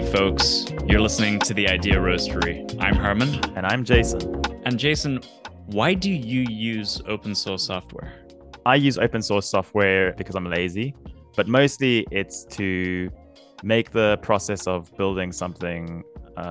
folks. You're listening to The Idea Roastery. I'm Herman. And I'm Jason. And Jason, why do you use open source software? I use open source software because I'm lazy, but mostly it's to make the process of building something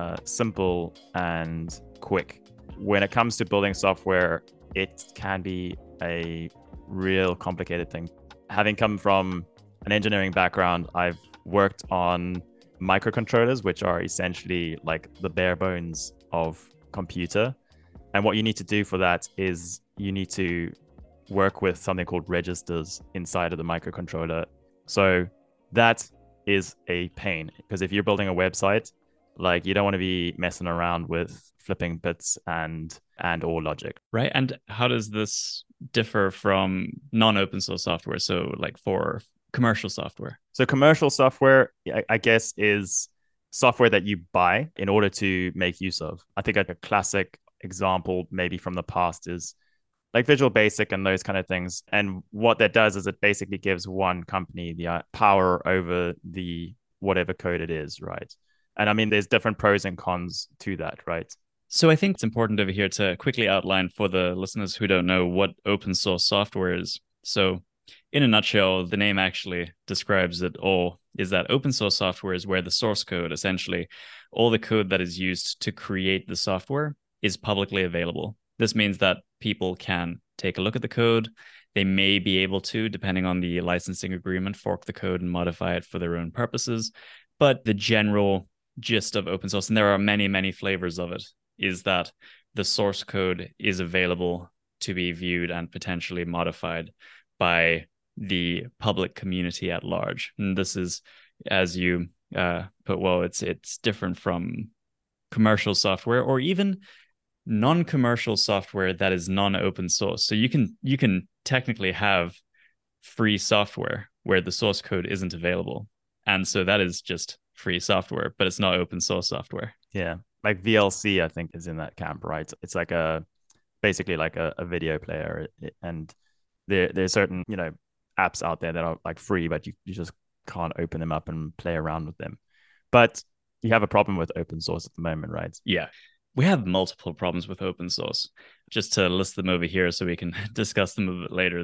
simple and quick. When it comes to building software, it can be a real complicated thing. Having come from an engineering background, I've worked on microcontrollers, which are essentially like the bare bones of computer. And what you need to do for that is you need to work with something called registers inside of the microcontroller. So that is a pain, because if you're building a website, like, you don't want to be messing around with flipping bits and or logic. Right. And how does this differ from non-open source software? So like for commercial software. So commercial software, I guess, is software that you buy in order to make use of. I think like a classic example maybe from the past is like Visual Basic and those kind of things. And what that does is it basically gives one company the power over the whatever code it is, right? And I mean, there's different pros and cons to that, right? So I think it's important over here to quickly outline for the listeners who don't know what open source software is. So in a nutshell, the name actually describes it all, is that open source software is where the source code, essentially all the code that is used to create the software, is publicly available. This means that people can take a look at the code. They may be able to, depending on the licensing agreement, fork the code and modify it for their own purposes. But the general gist of open source, and there are many, many flavors of it, is that the source code is available to be viewed and potentially modified by the public community at large. And this is, as you put well, it's different from commercial software or even non-commercial software that is non-open source. So you can technically have free software where the source code isn't available. And so that is just free software, but it's not open source software. Yeah. Like VLC, I think, is in that camp, right? It's like basically like a video player. And there's certain, apps out there that are like free, but you just can't open them up and play around with them. But you have a problem with open source at the moment, right? Yeah. We have multiple problems with open source. Just to list them over here so we can discuss them a bit later.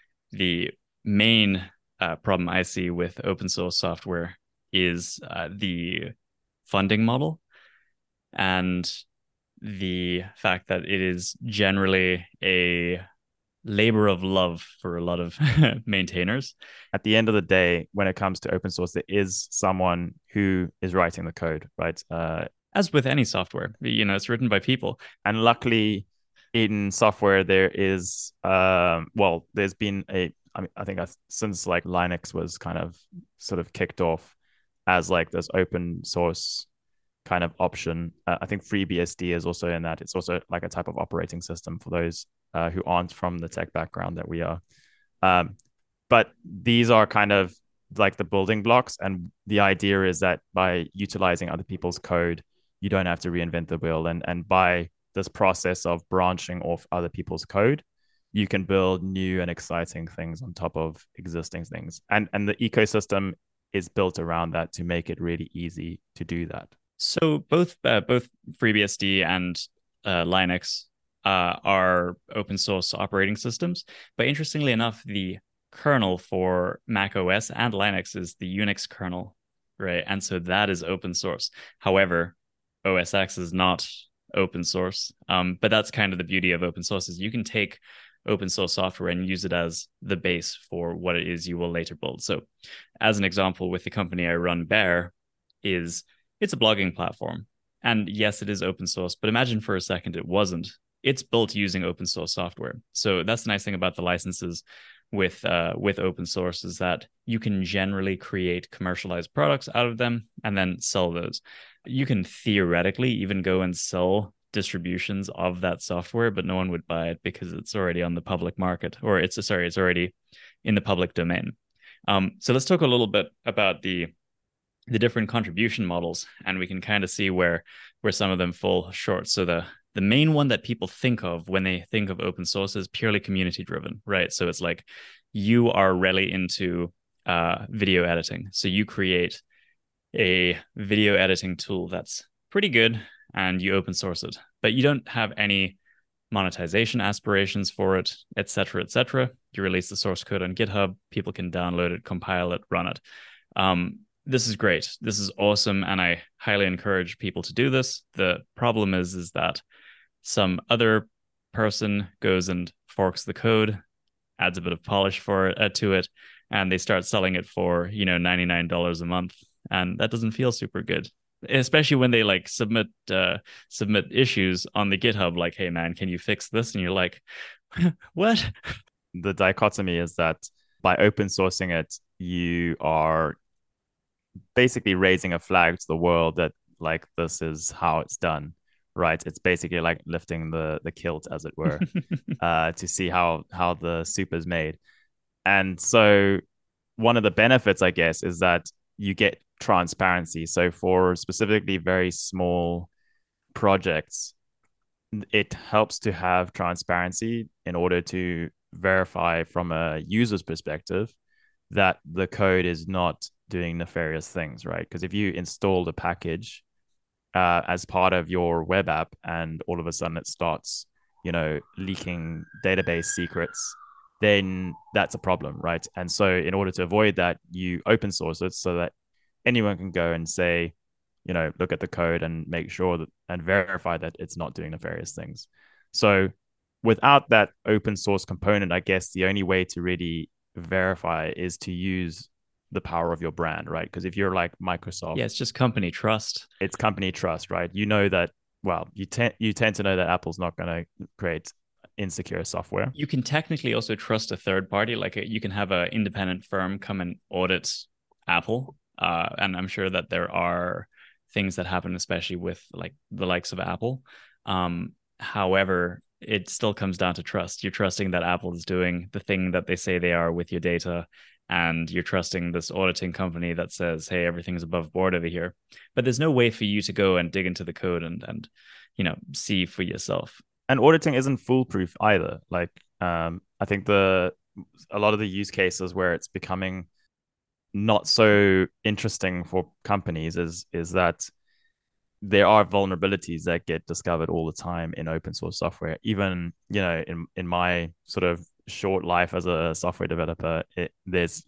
The main problem I see with open source software is the funding model and the fact that it is generally a labor of love for a lot of maintainers. At the end of the day, when it comes to open source, there is someone who is writing the code, right? As with any software, it's written by people. And luckily in software, there is, there's been I think since like Linux was kind of sort of kicked off as like this open source kind of option. I think FreeBSD is also in that. It's also like a type of operating system for those who aren't from the tech background that we are. But these are kind of like the building blocks. And the idea is that by utilizing other people's code, you don't have to reinvent the wheel. And by this process of branching off other people's code, you can build new and exciting things on top of existing things. And the ecosystem is built around that to make it really easy to do that. So both FreeBSD and Linux are open source operating systems. But interestingly enough, the kernel for Mac OS and Linux is the Unix kernel, right? And so that is open source. However, OS X is not open source. But that's kind of the beauty of open source, is you can take open source software and use it as the base for what it is you will later build. So as an example, with the company I run, Bear, it's a blogging platform. And yes, it is open source, but imagine for a second it wasn't. It's built using open source software. So that's the nice thing about the licenses with open source, is that you can generally create commercialized products out of them and then sell those. You can theoretically even go and sell distributions of that software, but no one would buy it because it's already on the public market, or it's already in the public domain. So let's talk a little bit about the different contribution models, and we can kind of see where some of them fall short. So the main one that people think of when they think of open source is purely community driven, right? So it's like you are really into video editing. So you create a video editing tool that's pretty good and you open source it, but you don't have any monetization aspirations for it, etc., etc. You release the source code on GitHub, people can download it, compile it, run it. This is great. This is awesome, and I highly encourage people to do this. The problem is that some other person goes and forks the code, adds a bit of polish for it to it, and they start selling it for $99 a month, and that doesn't feel super good. Especially when they like submit issues on the GitHub, like, "Hey man, can you fix this?" And you're like, "What?" The dichotomy is that by open sourcing it, you are basically raising a flag to the world that like this is how it's done, right? It's basically like lifting the kilt, as it were, to see how the soup is made. And so one of the benefits, I guess, is that you get transparency. So for specifically very small projects, it helps to have transparency in order to verify from a user's perspective that the code is not doing nefarious things, right? Because if you installed a package as part of your web app and all of a sudden it starts, leaking database secrets, then that's a problem, right? And so in order to avoid that, you open source it so that anyone can go and say, look at the code and make sure that and verify that it's not doing nefarious things. So without that open source component, I guess the only way to really verify is to use the power of your brand, right? Because if you're like Microsoft, Yeah, it's just company trust. It's company trust, right? You know that, well, you tend to know that Apple's not going to create insecure software. You can technically also trust a third party, like you can have an independent firm come and audit Apple, and I'm sure that there are things that happen, especially with like the likes of Apple. However, it still comes down to trust. You're trusting that Apple is doing the thing that they say they are with your data, and you're trusting this auditing company that says, "Hey, everything's above board over here." But there's no way for you to go and dig into the code and see for yourself. And auditing isn't foolproof either. Like, I think a lot of the use cases where it's becoming not so interesting for companies is that there are vulnerabilities that get discovered all the time in open source software. Even in my sort of short life as a software developer, there's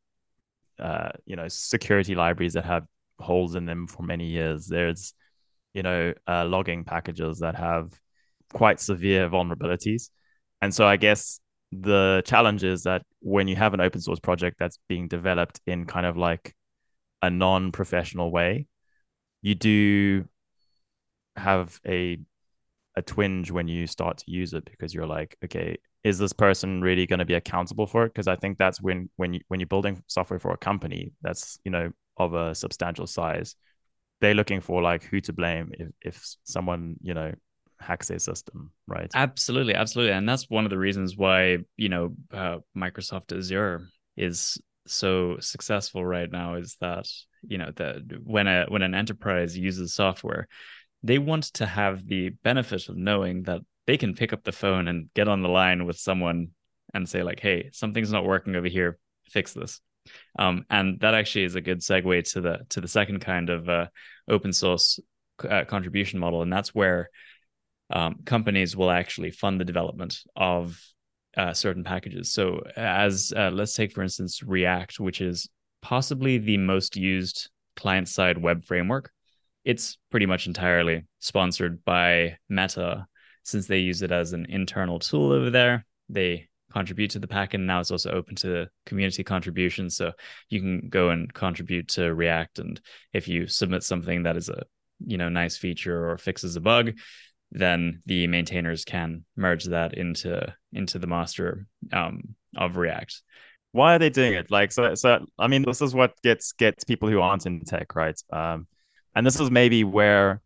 security libraries that have holes in them for many years. There's logging packages that have quite severe vulnerabilities, and so I guess the challenge is that when you have an open source project that's being developed in kind of like a non-professional way, you do have a twinge when you start to use it, because you're like, okay, is this person really going to be accountable for it? Because I think that's when you're building software for a company that's of a substantial size, they're looking for like who to blame if someone hacks their system, right? Absolutely, absolutely, and that's one of the reasons why Microsoft Azure is so successful right now. Is that that when an enterprise uses software, they want to have the benefit of knowing that they can pick up the phone and get on the line with someone and say like, "Hey, something's not working over here. Fix this." And that actually is a good segue to the second kind of open source contribution model, and that's where companies will actually fund the development of certain packages. So, as let's take for instance React, which is possibly the most used client-side web framework. It's pretty much entirely sponsored by Meta, since they use it as an internal tool over there. They contribute to the pack, and now it's also open to community contributions. So you can go and contribute to React, and if you submit something that is a nice feature or fixes a bug, then the maintainers can merge that into the master of React. Why are they doing it? Like, so I mean, this is what gets people who aren't in tech, right? And this is maybe where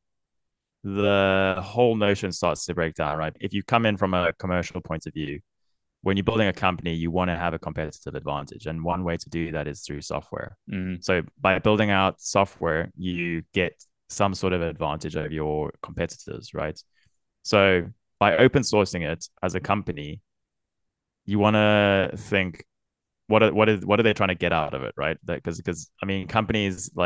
the whole notion starts to break down, right? If you come in from a commercial point of view, when you're building a company, you want to have a competitive advantage. And one way to do that is through software. So by building out software, you get some sort of advantage over your competitors, right? So by open sourcing it as a company, you want to think, what are they trying to get out of it, right? Because I mean, companies like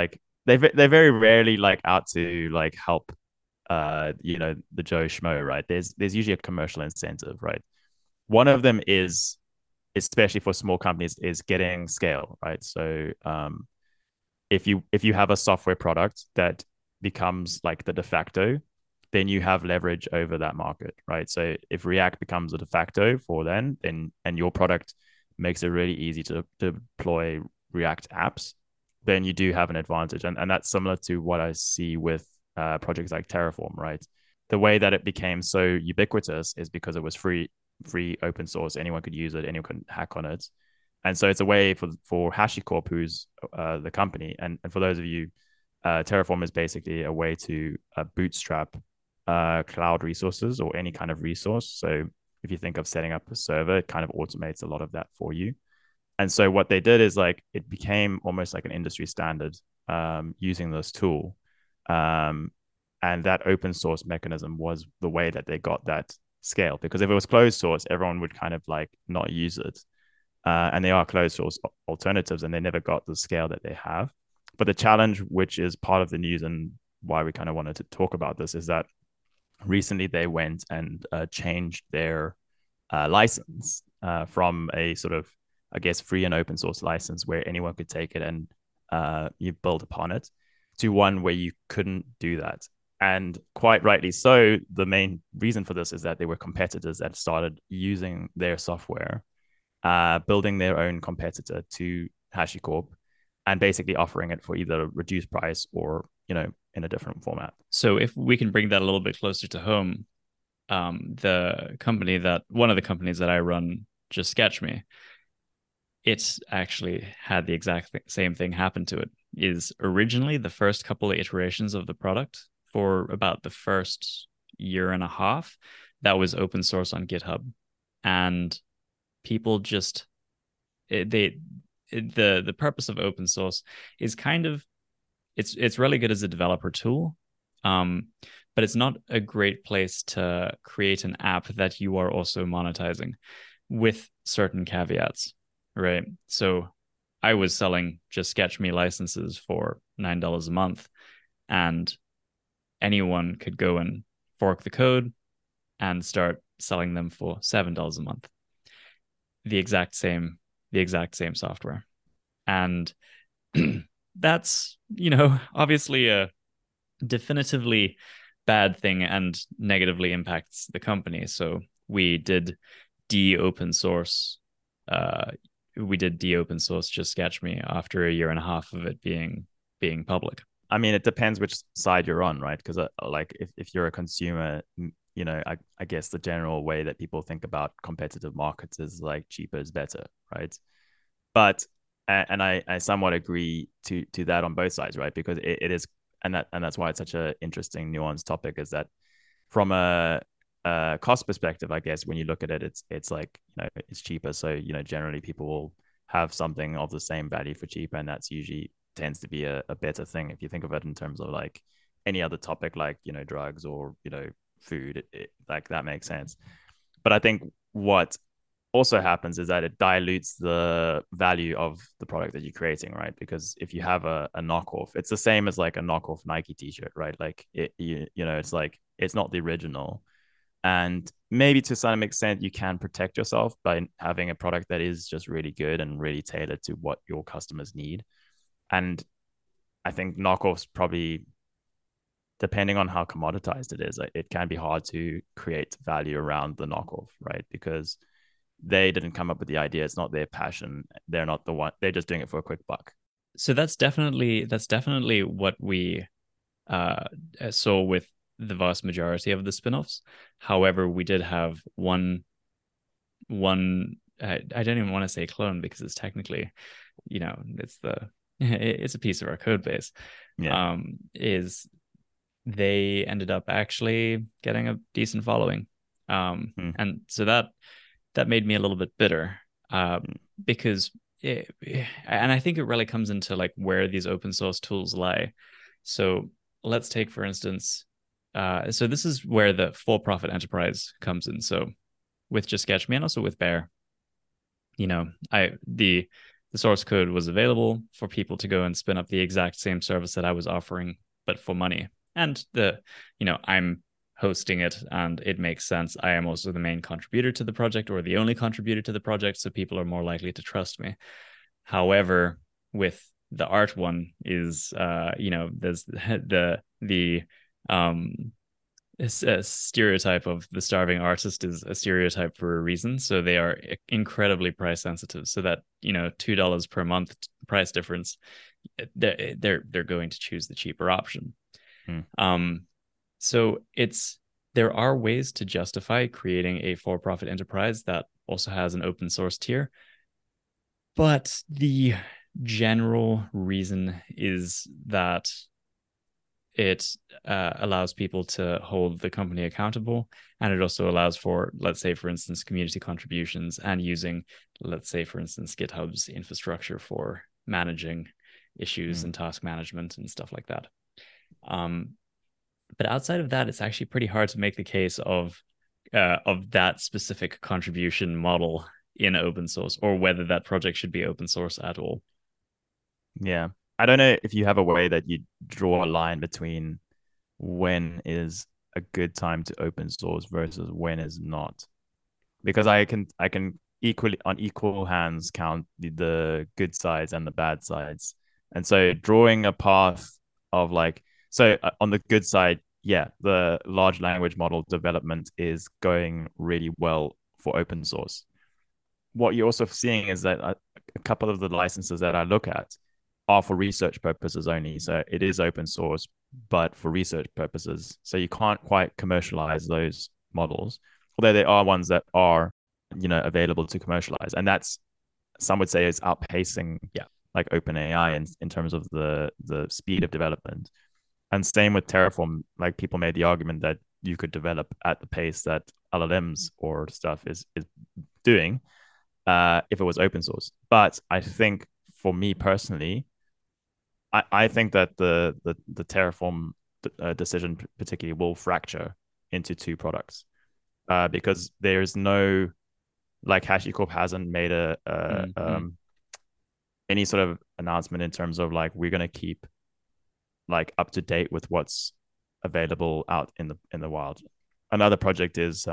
they very rarely like out to like help the Joe Schmo, right? There's usually a commercial incentive, right? One of them is, especially for small companies, is getting scale, right? So if you have a software product that becomes like the de facto, then you have leverage over that market, right? So if React becomes a de facto for then and your product makes it really easy to deploy React apps, then you do have an advantage. And that's similar to what I see with projects like Terraform, right? The way that it became so ubiquitous is because it was free open source. Anyone could use it, anyone could hack on it. And so it's a way for HashiCorp, who's the company. And for those of you, Terraform is basically a way to bootstrap cloud resources or any kind of resource. So if you think of setting up a server, it kind of automates a lot of that for you. And so what they did is like it became almost like an industry standard using this tool. And that open source mechanism was the way that they got that scale. Because if it was closed source, everyone would kind of like not use it. And they are closed source alternatives, and they never got the scale that they have. But the challenge, which is part of the news and why we kind of wanted to talk about this, is that recently they went and changed their license from a sort of, I guess, free and open source license where anyone could take it and you build upon it, to one where you couldn't do that. And quite rightly so, the main reason for this is that there were competitors that started using their software, building their own competitor to HashiCorp, and basically offering it for either a reduced price or, in a different format. So if we can bring that a little bit closer to home, one of the companies that I run, Just Sketch Me, it's actually had the exact same thing happen to it. Is originally the first couple of iterations of the product for about the first year and a half, that was open source on GitHub, and people just the purpose of open source is kind of, it's really good as a developer tool, but it's not a great place to create an app that you are also monetizing, with certain caveats, right? So I was selling Just Sketch Me licenses for $9 a month, and anyone could go and fork the code and start selling them for $7 a month. The exact same software. And that's, obviously a definitively bad thing and negatively impacts the company. So we did de-open source Just Sketch Me after a year and a half of it being public. I mean, it depends which side you're on, right? Because like if you're a consumer, I guess the general way that people think about competitive markets is like cheaper is better, right? But and I somewhat agree to that on both sides, right? Because it is, and that's why it's such an interesting nuanced topic, is that from a cost perspective, I guess when you look at it, it's like, it's cheaper. So generally people will have something of the same value for cheaper, and that's usually tends to be a better thing if you think of it in terms of like any other topic, like drugs or food. Like that makes sense. But I think what also happens is that it dilutes the value of the product that you're creating, right? Because if you have a knockoff, it's the same as like a knockoff Nike t-shirt, right? Like it's like, it's not the original. And maybe to some extent you can protect yourself by having a product that is just really good and really tailored to what your customers need. And I think knockoffs, probably depending on how commoditized it is, it can be hard to create value around the knockoff, right? Because they didn't come up with the idea. It's not their passion. They're not the one. They're just doing it for a quick buck. So that's definitely what we saw with the vast majority of the spin-offs. However, we did have one I don't even want to say clone, because it's technically, it's a piece of our code base. Yeah. Is they ended up actually getting a decent following. And so that made me a little bit bitter, because and I think it really comes into like where these open source tools lie. So let's take, for instance, so this is where the for-profit enterprise comes in. So with Just Sketch Me and also with Bear, the the source code was available for people to go and spin up the exact same service that I was offering, but for money. And I'm hosting it and it makes sense. I am also the main contributor to the project, or the only contributor to the project, so people are more likely to trust me. However, with the art one is there's the a stereotype of the starving artist is a stereotype for a reason. So they are incredibly price sensitive. So that $2 per month price difference, they're going to choose the cheaper option. So there are ways to justify creating a for-profit enterprise that also has an open source tier, but the general reason is that it allows people to hold the company accountable, and it also allows for, let's say, for instance, community contributions and using, let's say, for instance, GitHub's infrastructure for managing issues and task management and stuff like that. But outside of that, it's actually pretty hard to make the case of that specific contribution model in open source, or whether that project should be open source at all. Yeah. I don't know if you have a way that you draw a line between when is a good time to open source versus when is not. Because I can equally, on equal hands, count the good sides and the bad sides. And so drawing a path of on the good side, yeah, the large language model development is going really well for open source. What you're also seeing is that a couple of the licenses that I look at are for research purposes only. So it is open source, but for research purposes. So you can't quite commercialize those models, although there are ones that are, available to commercialize. And that's, some would say, is outpacing like OpenAI in terms of the speed of development. And same with Terraform. Like, people made the argument that you could develop at the pace that LLMs or stuff is doing if it was open source. But I think, for me personally, I think that the Terraform decision particularly will fracture into two products because there's no, like, HashiCorp hasn't made any sort of announcement in terms of like, we're going to keep like up to date with what's available out in the wild. Another project is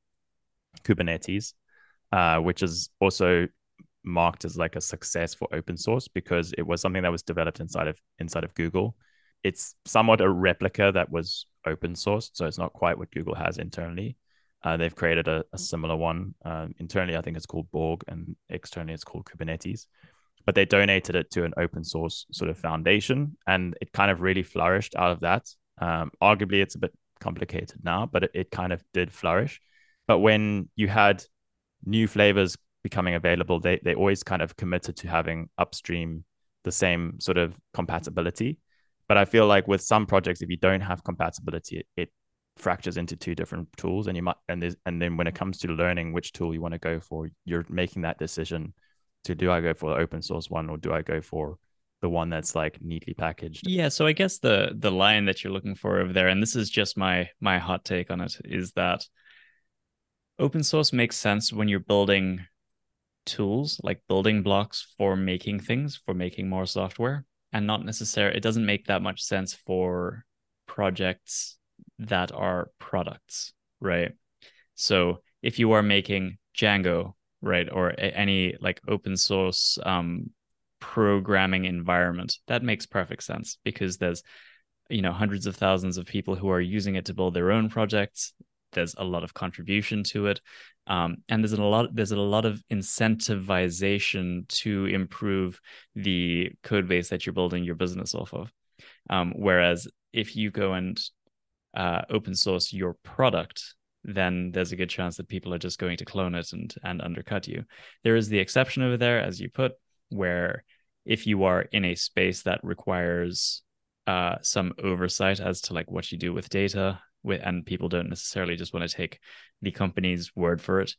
Kubernetes, which is also marked as like a success for open source because it was something that was developed inside of Google. It's somewhat a replica that was open sourced, so it's not quite what Google has internally. They've created a similar one. Internally, I think it's called Borg, and externally it's called Kubernetes. But they donated it to an open source sort of foundation, and it kind of really flourished out of that. Arguably, it's a bit complicated now, but it kind of did flourish. But when you had new flavors becoming available, they always kind of committed to having upstream the same sort of compatibility. But I feel like with some projects, if you don't have compatibility, it fractures into two different tools, and then when it comes to learning which tool you want to go for, you're making that decision to, do I go for the open source one, or do I go for the one that's like neatly packaged? Yeah, so I guess the line that you're looking for over there, and this is just my hot take on it, is that open source makes sense when you're building tools, like building blocks for making things, for making more software, and not necessarily, it doesn't make that much sense for projects that are products, right? So if you are making Django, right, or any like open source programming environment, that makes perfect sense because there's hundreds of thousands of people who are using it to build their own projects. There's a lot of contribution to it, and there's a lot of incentivization to improve the code base that you're building your business off of. Whereas if you go and open source your product, then there's a good chance that people are just going to clone it and undercut you. There is the exception over there, as you put, where if you are in a space that requires some oversight as to like what you do with data, and people don't necessarily just want to take the company's word for it,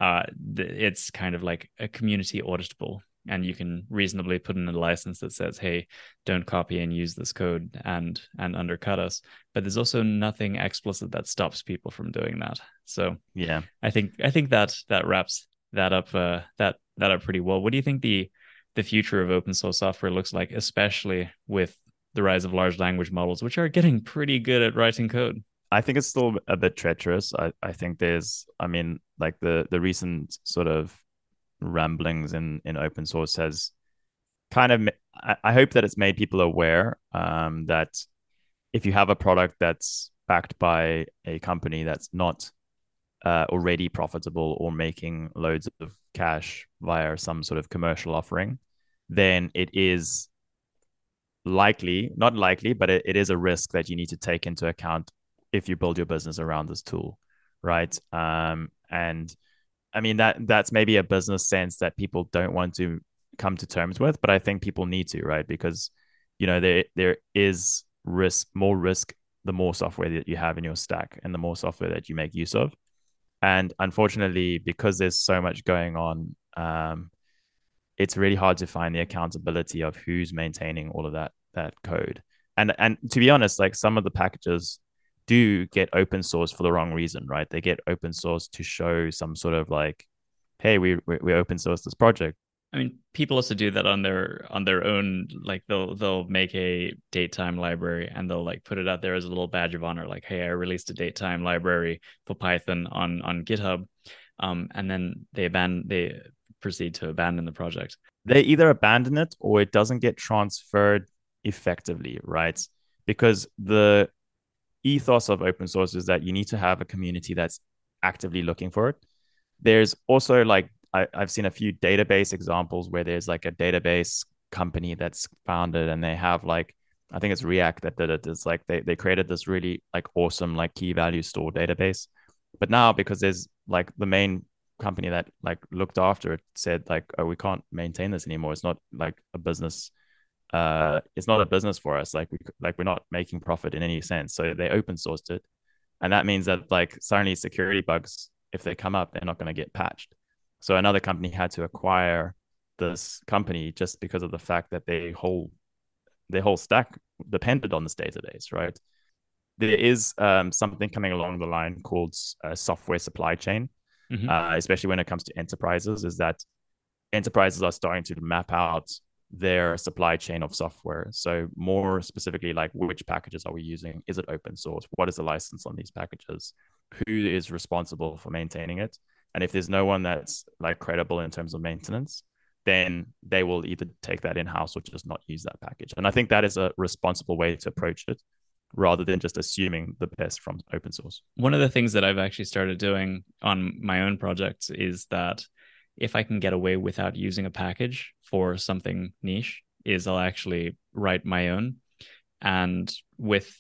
it's kind of like a community auditable, and you can reasonably put in a license that says, hey, don't copy and use this code and undercut us. But there's also nothing explicit that stops people from doing that. So yeah, I think that wraps that up pretty well. What do you think the the future of open source software looks like, especially with the rise of large language models, which are getting pretty good at writing code. I think it's still a bit treacherous. I think I mean, like the recent sort of ramblings in open source has kind of, I hope that it's made people aware that if you have a product that's backed by a company that's not already profitable or making loads of cash via some sort of commercial offering, then it is likely, not likely, but it is a risk that you need to take into account if you build your business around this tool, right? And I mean that's maybe a business sense that people don't want to come to terms with, but I think people need to, right? Because there is more risk the more software that you have in your stack and the more software that you make use of. And unfortunately, because there's so much going on, it's really hard to find the accountability of who's maintaining all of that code. And to be honest, like some of the packages do get open source for the wrong reason, right? They get open source to show some sort of like, hey, we open source this project. I mean, people also do that on their own. Like they'll make a datetime library and they'll like put it out there as a little badge of honor, like, hey, I released a datetime library for Python on GitHub, and then they proceed to abandon the project. They either abandon it or it doesn't get transferred effectively, right? Because the ethos of open source is that you need to have a community that's actively looking for it. There's also like I've seen a few database examples where there's like a database company that's founded and they have like, I think it's React that did it. It's like they created this really like awesome like key value store database. But now because there's like the main company that like looked after it said like, oh, we can't maintain this anymore. It's not like a business. It's not a business for us. We're not making profit in any sense. So they open sourced it. And that means that like suddenly security bugs, if they come up, they're not going to get patched. So another company had to acquire this company just because of the fact that their whole stack depended on this database, right? There is something coming along the line called software supply chain, especially when it comes to enterprises, is that enterprises are starting to map out their supply chain of software. So more specifically, like which packages are we using? Is it open source? What is the license on these packages? Who is responsible for maintaining it? And if there's no one that's like credible in terms of maintenance, then they will either take that in-house or just not use that package. And I think that is a responsible way to approach it rather than just assuming the best from open source. One of the things that I've actually started doing on my own projects is that if I can get away without using a package for something niche, is I'll actually write my own. And with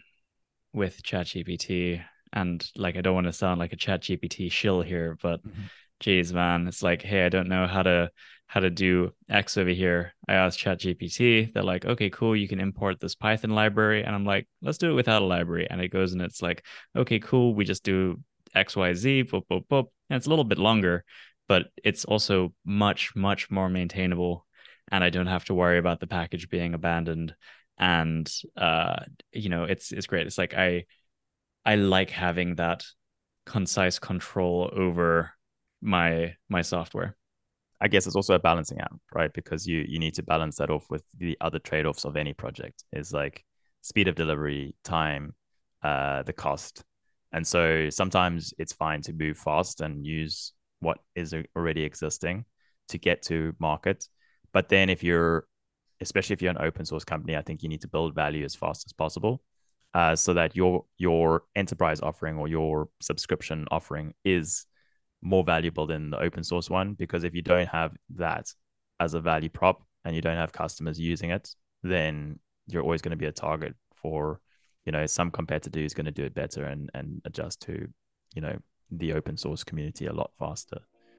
ChatGPT, and like I don't want to sound like a ChatGPT shill here, but geez, man, it's like, hey, I don't know how to do X over here. I asked ChatGPT, they're like, okay, cool, you can import this Python library, and I'm like, let's do it without a library, and it goes and it's like, okay, cool, we just do XYZ, boop, boop, boop, and it's a little bit longer, but it's also much, much more maintainable, and I don't have to worry about the package being abandoned, and it's great. It's like I like having that concise control over my software. I guess it's also a balancing act, right? Because you need to balance that off with the other trade-offs of any project, is like speed of delivery, time, the cost. And so sometimes it's fine to move fast and use what is already existing to get to market. But then especially if you're an open source company, I think you need to build value as fast as possible. So that your enterprise offering or your subscription offering is more valuable than the open source one. Because if you don't have that as a value prop and you don't have customers using it, then you're always going to be a target for, some competitor who's going to do it better and adjust to, the open source community a lot faster.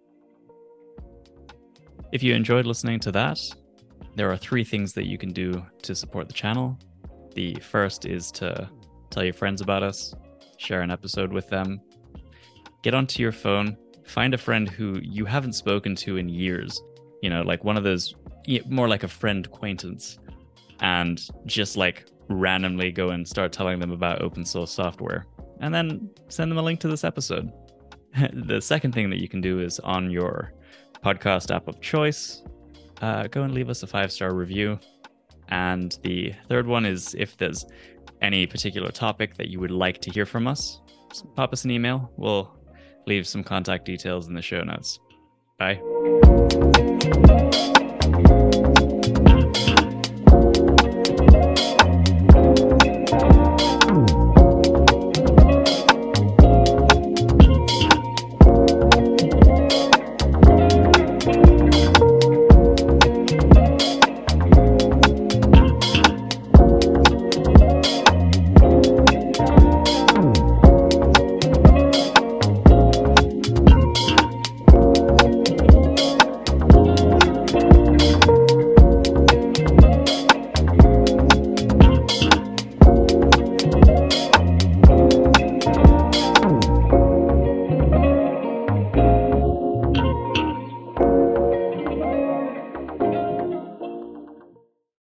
If you enjoyed listening to that, there are 3 things that you can do to support the channel. The first is to tell your friends about us, share an episode with them, get onto your phone, find a friend who you haven't spoken to in years, like one of those, more like a friend acquaintance, and just like randomly go and start telling them about open source software, and then send them a link to this episode. The second thing that you can do is on your podcast app of choice, go and leave us a 5-star review. And the third one is if there's any particular topic that you would like to hear from us, just pop us an email. We'll leave some contact details in the show notes. Bye.